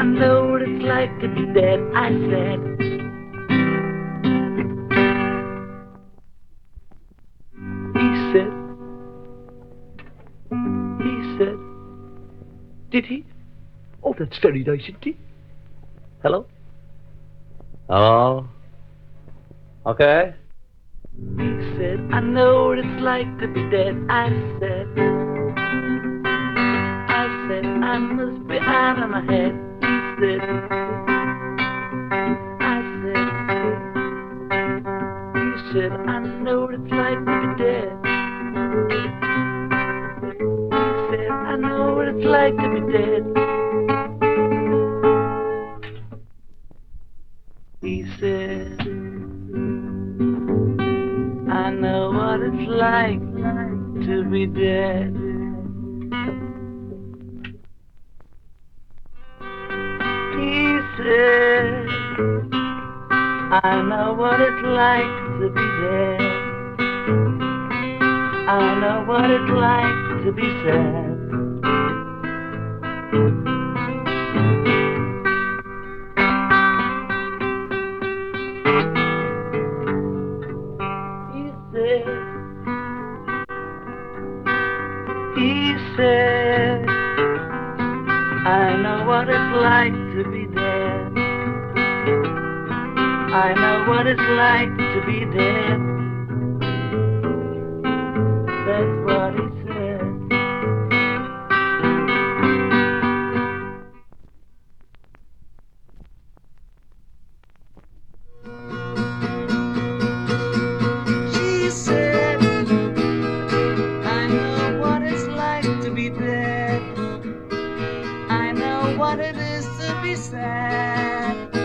I know what it's like to be dead, I said. He said, did he? Oh, that's very nice indeed. Hello? Hello? Okay. He said, I know what it's like to be dead, I said. I must be out of my head. He said, I know what it's like to be dead. He said, I know what it's like to be dead. He said, I know what it's like to be dead. He said, I know what it's like to be dead. I know what it's like to be sad. He said, I know what it's like to be dead. I know what it's like to be dead. That's what he said. She said, I know what it's like to be dead. I know what it is to be sad.